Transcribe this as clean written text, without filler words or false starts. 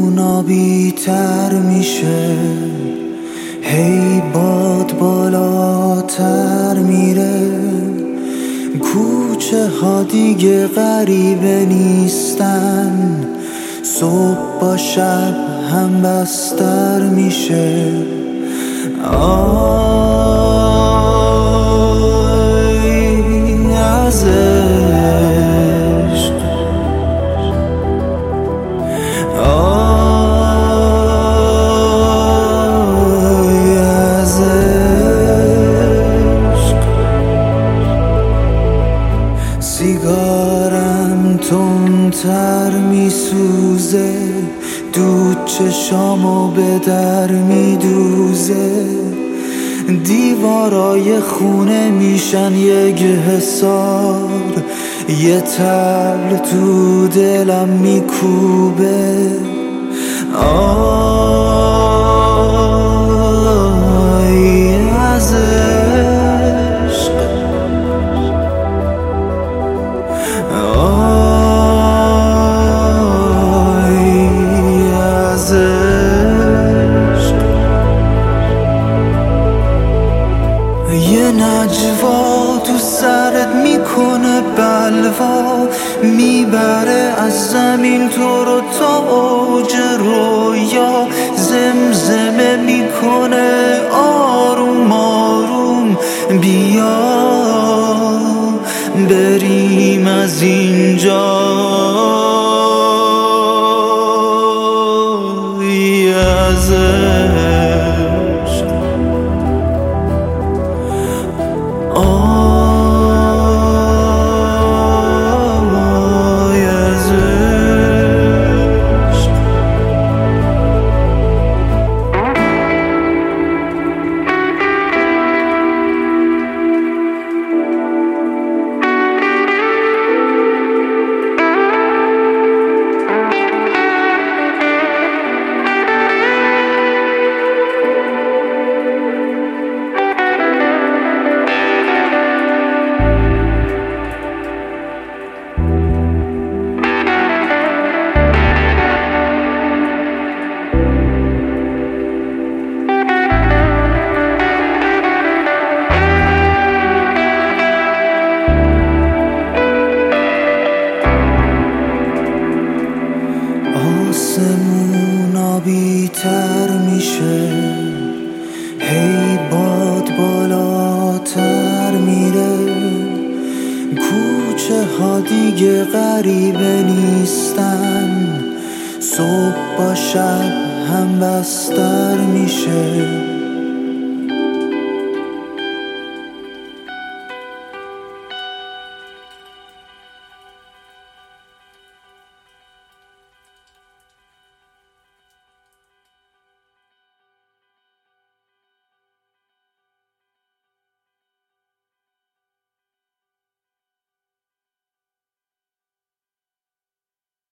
آسمون آبی‌تر میشه، هی باد بالاتر میره. کوچه ها دیگه غریبه نیستن، صبح با شب هم بستر میشه. آی از عشق، آی از عشق. سیگارم تندتر میسوزه، دود چشامو به در میدوزه. دیوارای خونه میشن یک حصار، یه طبل تو دلم میکوبه. آی از عشق، آی از عشق. یه نجوا تو سرت میکنه بلوا، میبره از زمین تو رو تا اوج رویا. زمزمه میکنه آروم آروم، بیا بریم از اینجا. از عشق، آی از عشق. آسمون آبی‌تر میشه، هی باد بالاتر میره. کوچه ها دیگه غریبه نیستن، صبح با شب هم بستر میشه.